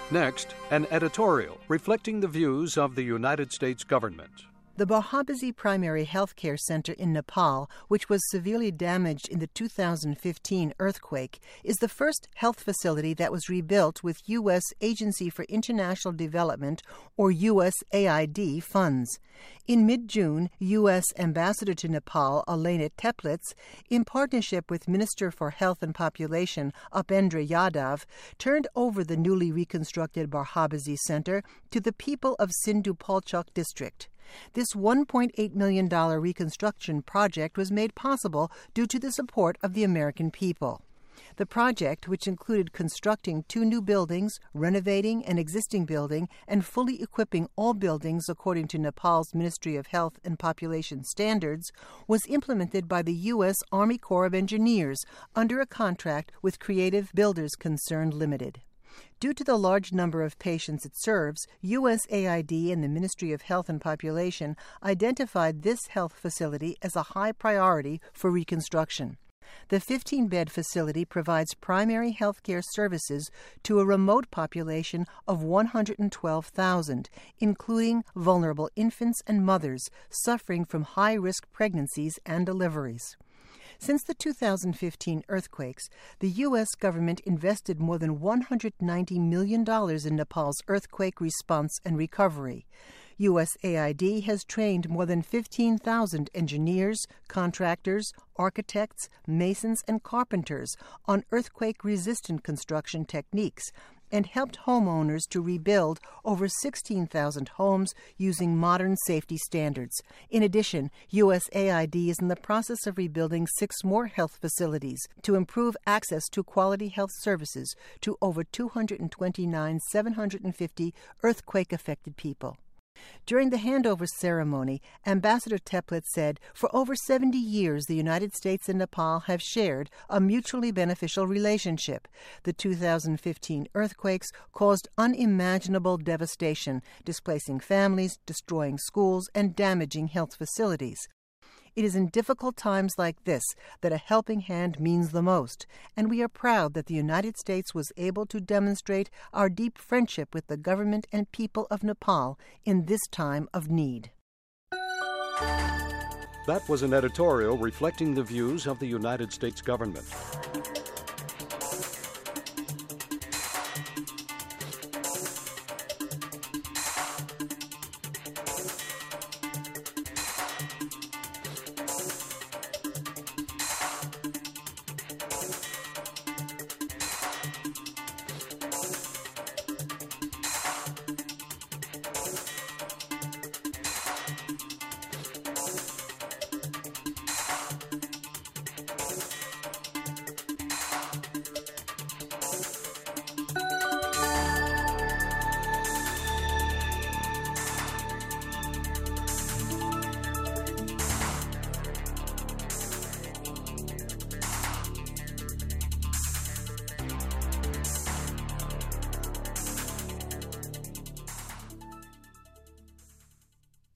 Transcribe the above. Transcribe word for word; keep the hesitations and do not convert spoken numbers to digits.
Next, an editorial reflecting the views of the United States government. The Bhabazi Primary Health Care Center in Nepal, which was severely damaged in the two thousand fifteen earthquake, is the first health facility that was rebuilt with U S Agency for International Development, or U S A I D, funds. In mid-June, U S Ambassador to Nepal, Elena Teplitz, in partnership with Minister for Health and Population, Upendra Yadav, turned over the newly reconstructed Bhabazi Center to the people of Sindhu Palchok district. This one point eight million dollars reconstruction project was made possible due to the support of the American people. The project, which included constructing two new buildings, renovating an existing building, and fully equipping all buildings according to Nepal's Ministry of Health and Population standards, was implemented by the U S Army Corps of Engineers under a contract with Creative Builders Concerned Limited. Due to the large number of patients it serves, U S A I D and the Ministry of Health and Population identified this health facility as a high priority for reconstruction. The fifteen-bed facility provides primary health care services to a remote population of one hundred twelve thousand, including vulnerable infants and mothers suffering from high-risk pregnancies and deliveries. Since the two thousand fifteen earthquakes, the U S government invested more than one hundred ninety million dollars in Nepal's earthquake response and recovery. U S A I D has trained more than fifteen thousand engineers, contractors, architects, masons, and carpenters on earthquake-resistant construction techniques, and helped homeowners to rebuild over sixteen thousand homes using modern safety standards. In addition, U S A I D is in the process of rebuilding six more health facilities to improve access to quality health services to over two hundred twenty-nine thousand seven hundred fifty earthquake-affected people. During the handover ceremony, Ambassador Teplitz said, "For over seventy years, the United States and Nepal have shared a mutually beneficial relationship. The two thousand fifteen earthquakes caused unimaginable devastation, displacing families, destroying schools, and damaging health facilities. It is in difficult times like this that a helping hand means the most, and we are proud that the United States was able to demonstrate our deep friendship with the government and people of Nepal in this time of need." That was an editorial reflecting the views of the United States government.